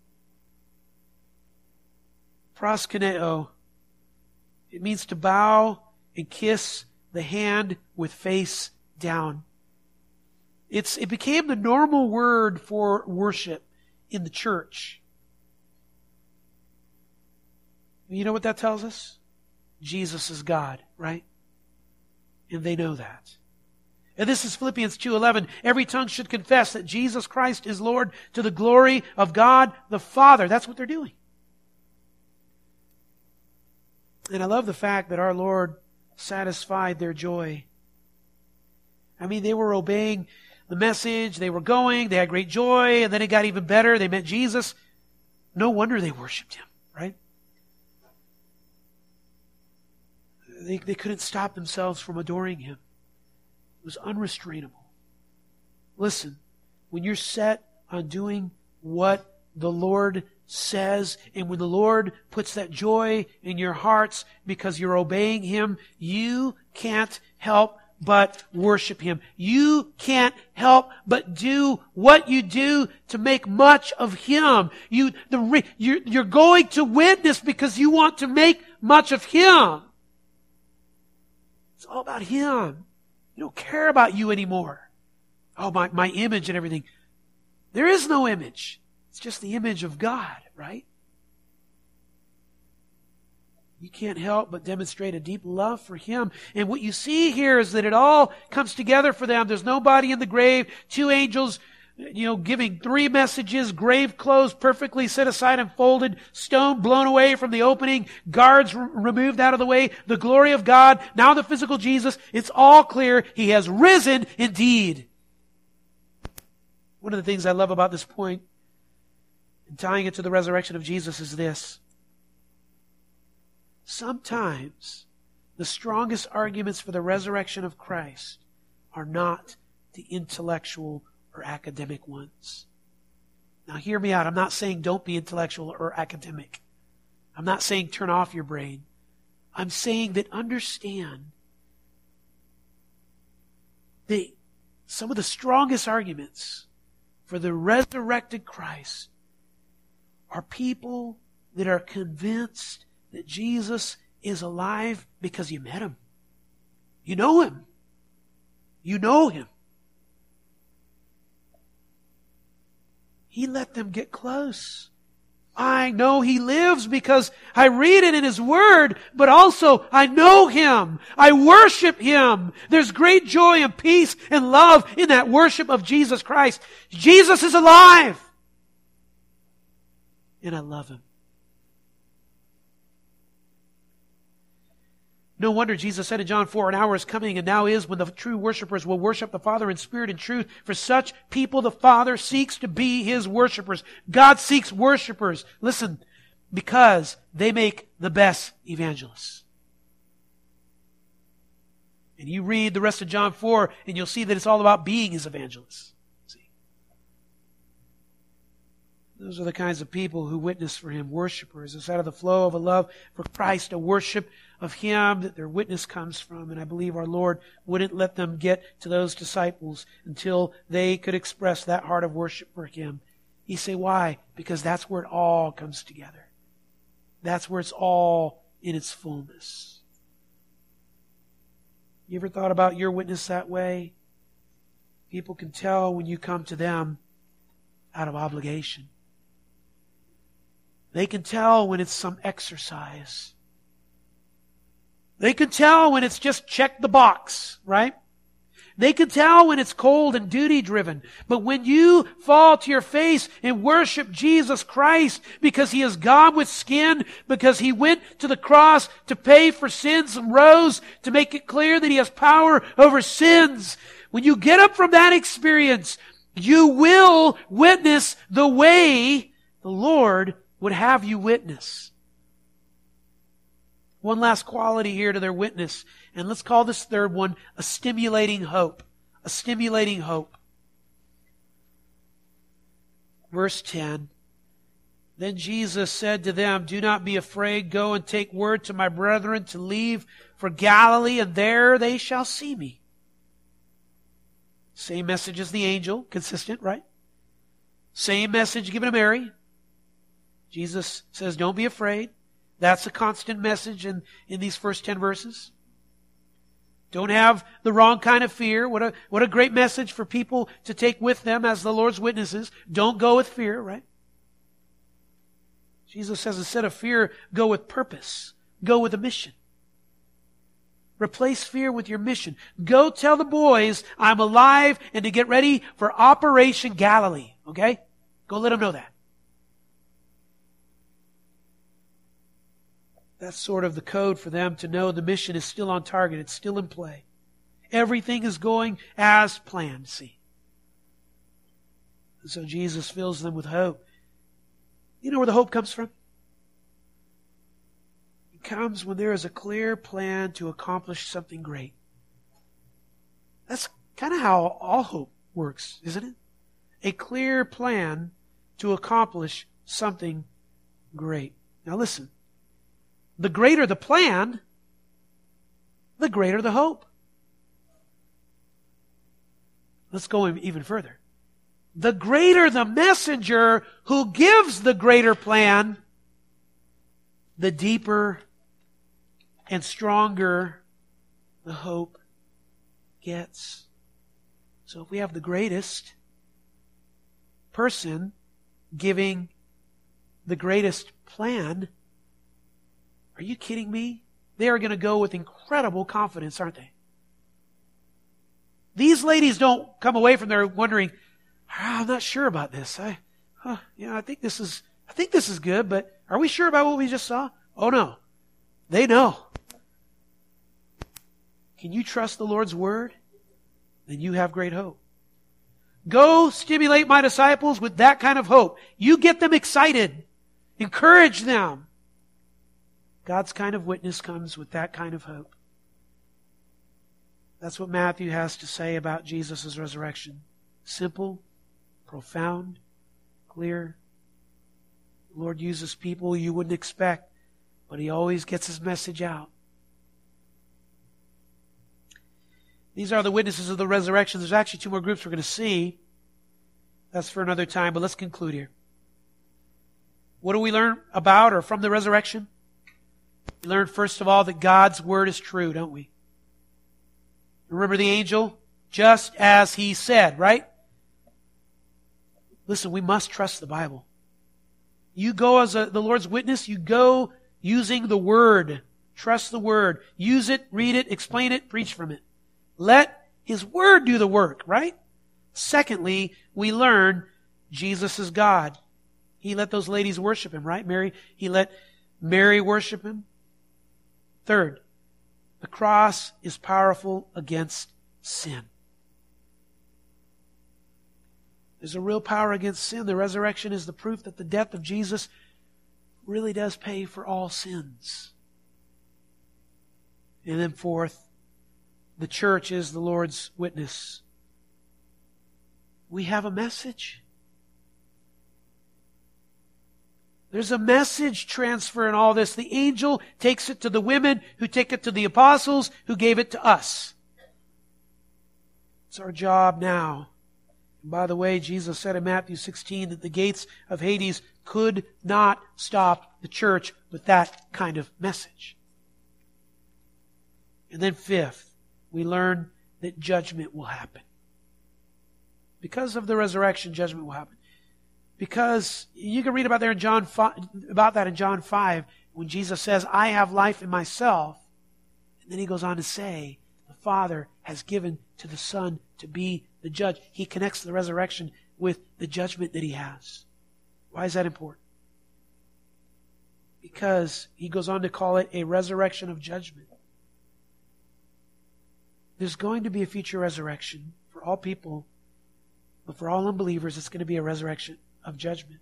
Proskuneo. It means to bow and kiss the hand with face down. It's, it became the normal word for worship in the church. You know what that tells us? Jesus is God, right? And they know that. And this is Philippians two eleven. Every tongue should confess that Jesus Christ is Lord to the glory of God the Father. That's what they're doing. And I love the fact that our Lord satisfied their joy. I mean, they were obeying the message. They were going. They had great joy. And then it got even better. They met Jesus. No wonder they worshiped him, right? They, they couldn't stop themselves from adoring him. It was unrestrainable. Listen, when you're set on doing what the Lord says, and when the Lord puts that joy in your hearts because you're obeying him, you can't help but worship him. You can't help but do what you do to make much of him. You, the, you're, you're going to witness because you want to make much of him. It's all about him. You don't care about you anymore. Oh, my, my image and everything. There is no image. It's just the image of God, right? You can't help but demonstrate a deep love for him. And what you see here is that it all comes together for them. There's nobody in the grave. Two angels, you know, giving three messages, grave clothes perfectly set aside and folded, stone blown away from the opening, guards r- removed out of the way, the glory of God, now the physical Jesus. It's all clear. He has risen indeed. One of the things I love about this point, and tying it to the resurrection of Jesus, is this. Sometimes the strongest arguments for the resurrection of Christ are not the intellectual or academic ones. Now hear me out. I'm not saying don't be intellectual or academic. I'm not saying turn off your brain. I'm saying that understand that some of the strongest arguments for the resurrected Christ are people that are convinced that Jesus is alive because you met him. You know him. You know him. He let them get close. I know he lives because I read it in his word, but also I know him. I worship him. There's great joy and peace and love in that worship of Jesus Christ. Jesus is alive. And I love him. No wonder Jesus said in John four, an hour is coming and now is when the true worshipers will worship the Father in spirit and truth. For such people the Father seeks to be his worshipers. God seeks worshipers. Listen, because they make the best evangelists. And you read the rest of John four and you'll see that it's all about being his evangelists. See? Those are the kinds of people who witness for Him, worshipers. It's out of the flow of a love for Christ, a worship of Him that their witness comes from. And I believe our Lord wouldn't let them get to those disciples until they could express that heart of worship for Him. You say, why? Because that's where it all comes together. That's where it's all in its fullness. You ever thought about your witness that way? People can tell when you come to them out of obligation. They can tell when it's some exercise. They can tell when it's just check the box, right? They can tell when it's cold and duty driven. But when you fall to your face and worship Jesus Christ because He is God with skin, because He went to the cross to pay for sins and rose to make it clear that He has power over sins, when you get up from that experience, you will witness the way the Lord would have you witness. One last quality here to their witness. And let's call this third one a stimulating hope. A stimulating hope. Verse ten. Then Jesus said to them, do not be afraid. Go and take word to my brethren to leave for Galilee, and there they shall see me. Same message as the angel. Consistent, right? Same message given to Mary. Jesus says, don't be afraid. That's a constant message in, in these first ten verses. Don't have the wrong kind of fear. What a, what a great message for people to take with them as the Lord's witnesses. Don't go with fear, right? Jesus says instead of fear, go with purpose. Go with a mission. Replace fear with your mission. Go tell the boys I'm alive and to get ready for Operation Galilee. Okay? Go let them know that. That's sort of the code for them to know the mission is still on target. It's still in play. Everything is going as planned, see. And so Jesus fills them with hope. You know where the hope comes from? It comes when there is a clear plan to accomplish something great. That's kind of how all hope works, isn't it? A clear plan to accomplish something great. Now listen. The greater the plan, the greater the hope. Let's go even further. The greater the messenger who gives the greater plan, the deeper and stronger the hope gets. So if we have the greatest person giving the greatest plan, are you kidding me? They are going to go with incredible confidence, aren't they? These ladies don't come away from there wondering, oh, I'm not sure about this. I, huh, you know, I think this is, I think this is good, but are we sure about what we just saw? Oh no. They know. Can you trust the Lord's word? Then you have great hope. Go stimulate my disciples with that kind of hope. You get them excited. Encourage them. God's kind of witness comes with that kind of hope. That's what Matthew has to say about Jesus' resurrection. Simple, profound, clear. The Lord uses people you wouldn't expect, but He always gets His message out. These are the witnesses of the resurrection. There's actually two more groups we're going to see. That's for another time, but let's conclude here. What do we learn about or from the resurrection? We learn, first of all, that God's word is true, don't we? Remember the angel? Just as he said, right? Listen, we must trust the Bible. You go as a, the Lord's witness, you go using the word. Trust the word. Use it, read it, explain it, preach from it. Let His word do the work, right? Secondly, we learn Jesus is God. He let those ladies worship Him, right? Mary, He let Mary worship Him. Third, the cross is powerful against sin. There's a real power against sin. The resurrection is the proof that the death of Jesus really does pay for all sins. And then fourth, the church is the Lord's witness. We have a message. There's a message transfer in all this. The angel takes it to the women, who take it to the apostles, who gave it to us. It's our job now. And by the way, Jesus said in Matthew sixteen that the gates of Hades could not stop the church with that kind of message. And then fifth, we learn that judgment will happen. Because of the resurrection, judgment will happen. Because you can read about there in John five, about that in John five, when Jesus says, I have life in myself. And then he goes on to say, the Father has given to the Son to be the judge. He connects the resurrection with the judgment that he has. Why is that important? Because he goes on to call it a resurrection of judgment. There's going to be a future resurrection for all people, but for all unbelievers, it's going to be a resurrection of judgment.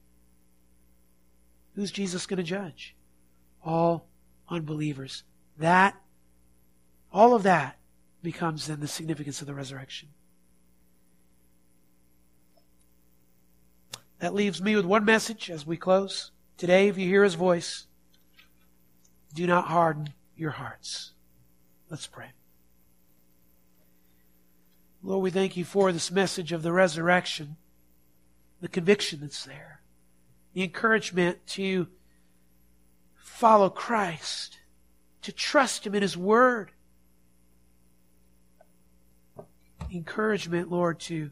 Who's Jesus going to judge? All unbelievers. That, all of that becomes then the significance of the resurrection. That leaves me with one message as we close. Today, if you hear His voice, do not harden your hearts. Let's pray. Lord, we thank you for this message of the resurrection, the conviction that's there, the encouragement to follow Christ, to trust Him in His Word. Encouragement, Lord, to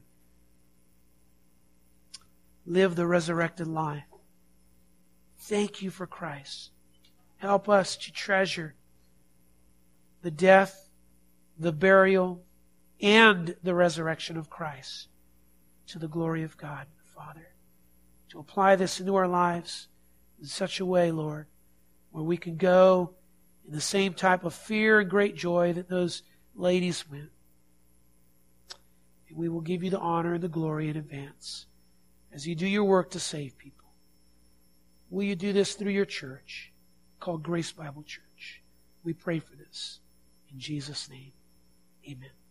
live the resurrected life. Thank you for Christ. Help us to treasure the death, the burial, and the resurrection of Christ to the glory of God, Father. To apply this into our lives in such a way, Lord, where we can go in the same type of fear and great joy that those ladies went. And we will give you the honor and the glory in advance as you do your work to save people. Will you do this through your church called Grace Bible Church? We pray for this. In Jesus' name, amen.